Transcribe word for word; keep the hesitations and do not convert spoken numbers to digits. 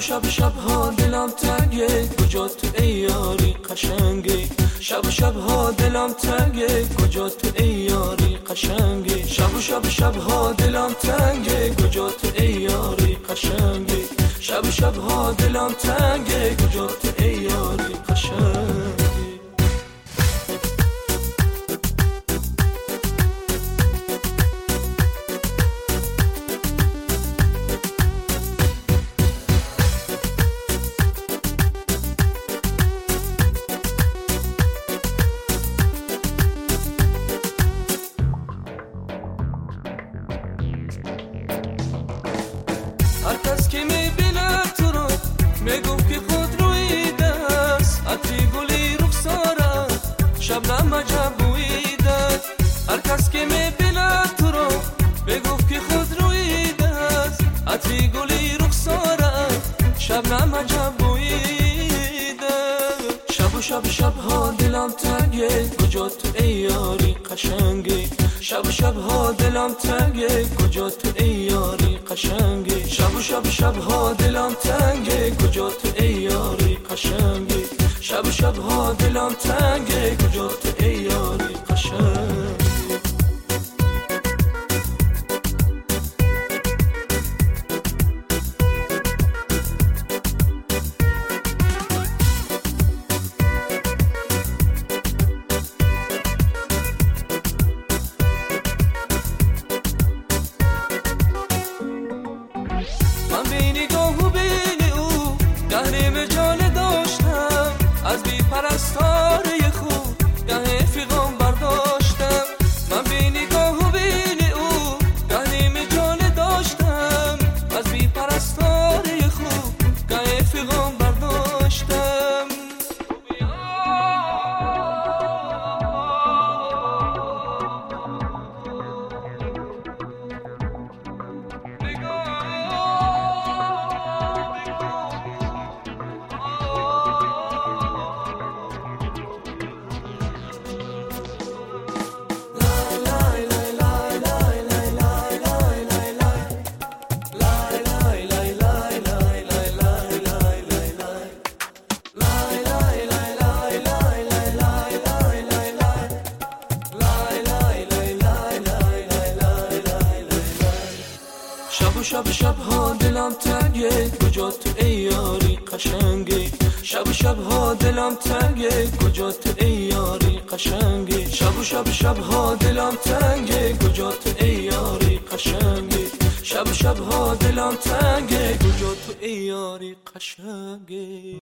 شب شب ها دلم تنگه کجا تو ای یاری قشنگی شب شب ها دلم تنگه کجا تو ای یاری قشنگی شب شب شب ها دلم تنگه کجا تو ای یاری قشنگی شب شب ها دلم تنگه کجا تو ای یاری قشنگی هر کس که میبینه تو رو میگفت که خود رویده است عطری گلی رخساره شبنم عجب بویده هر کس که میبینه تو رو میگفت که خود رویده است عطری گلی رخساره شبنم عجب بویده شب و شب شب ها دلم تنگه کجا تو ای یاری قشنگی شب شب ها دلم تنگه کجا تو ای یاری قشنگی شب شب شب ها دلم تنگه کجا تو ای یاری قشنگی شب شب ها دلم تنگه کجا تو ای یاری قشنگی من بی نگاه و بین او گهرم جان داشتم از بی پرستاره خوب گه فیغان برداشتم من بی نگاه و بین او گهرم جان داشتم از بی پرستاره خوب گه فیغان برداشتم شب و شب شب ها دلم تنگه کجا تو ای یاری قشنگی شب و شب ها دلم تنگه کجا تو ای یاری قشنگی شب و شب شب ها دلم تنگه کجا تو ای یاری قشنگی شب و شب ها دلم تنگه کجا تو ای یاری قشنگی